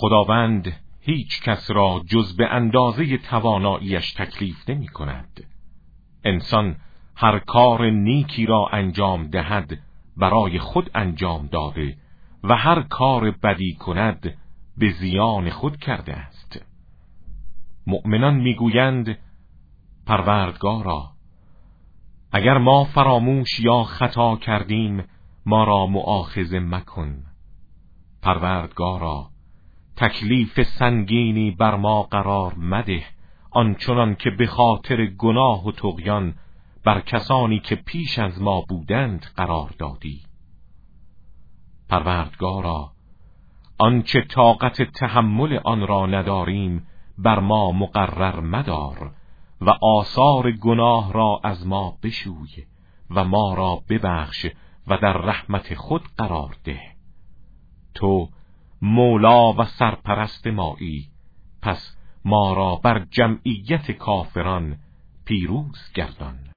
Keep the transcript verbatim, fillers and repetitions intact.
خداوند هیچ کس را جز به اندازه تواناییش تکلیف نمی کند. انسان هر کار نیکی را انجام دهد برای خود انجام داده و هر کار بدی کند به زیان خود کرده است. مؤمنان میگویند پروردگارا، اگر ما فراموش یا خطا کردیم ما را مؤاخذه مکن. پروردگارا، تکلیف سنگینی بر ما قرار مده، آنچنان که به خاطر گناه و طغیان بر کسانی که پیش از ما بودند قرار دادی. پروردگارا، آنچه طاقت تحمل آن را نداریم بر ما مقرر مدار و آثار گناه را از ما بشوی و ما را ببخش و در رحمت خود قرار ده. تو مولا و سرپرست مایی، پس ما را بر جمعیت کافران پیروز گردان.